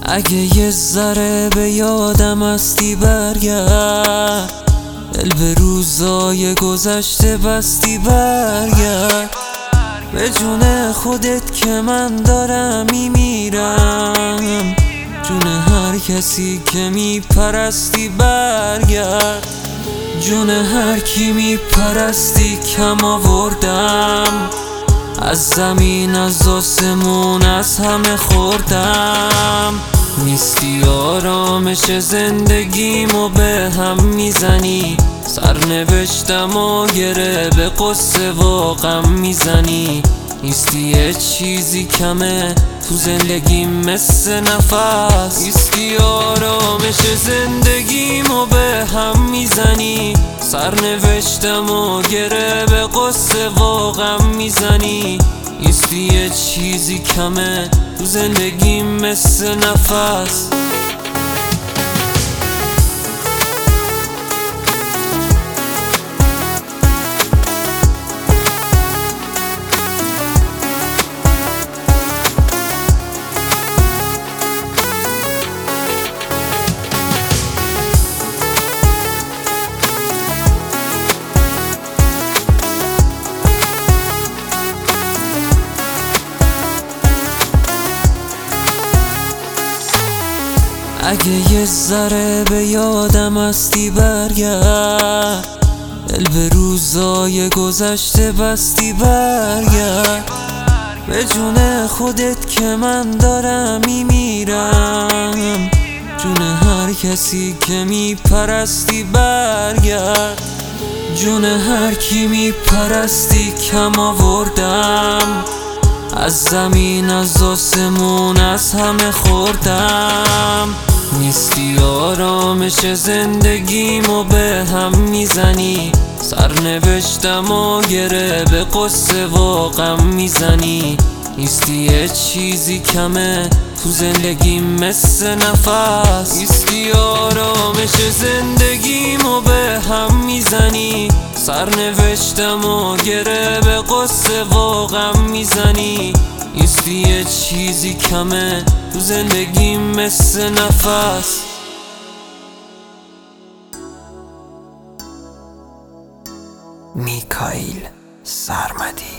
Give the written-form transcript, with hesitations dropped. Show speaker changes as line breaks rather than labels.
اگه یه ذره به یادم هستی برگرد، دل به روزای گذشته بستی برگرد. به جون خودت که من دارم میمیرم، جون هر کسی که میپرستی برگرد. جون هر کی میپرستی کم آوردم، از زمین از آسمون از همه خوردم. نیستی آرامش زندگیمو به هم میزنی، سرنوشتم و گره به قصه و غم میزنی. نیستی یه چیزی کمه تو زندگیم مثل نفس، نیستی آرامش زندگیمو به هم میزنی، سرنوشتم و گره به قصه و غم میزنی. نیستی یه چیزی کمه تو زندگیم مثل نفس. اگه یه ذره به یادم هستی برگرد، دل به روزای گذشته بستی برگرد. به جون خودت که من دارم میمیرم، جون هر کسی که میپرستی برگرد. جون هر کی میپرستی کم آوردم، از زمین از آسمون از همه خوردم. نیستی آرامش زندگیمو به هم میزنی، سرنوشتم و گره به قصه و غم میزنی. نیستی یه چیزی کمه تو زندگیم مثل نفس، نیستی آرامش زندگیمو به هم میزنی، سرنوشتم و گره به قصه و غم میزنی. نیستی یه چیزی کمه تو زندگیم مثل نفس. میکائیل سرمدی.